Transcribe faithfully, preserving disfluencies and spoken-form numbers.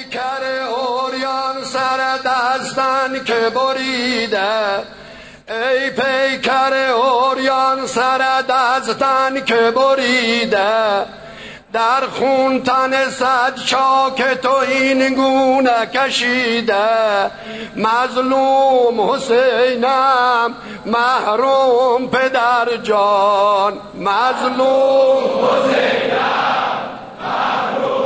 پیکر اوریان سر دستن که بریده، ای پیکر اوریان سر دستن که بریده، در خون تن صد چاک تو این گونه کشیده. مظلوم حسینم محروم پدر جان، مظلوم حسینم محروم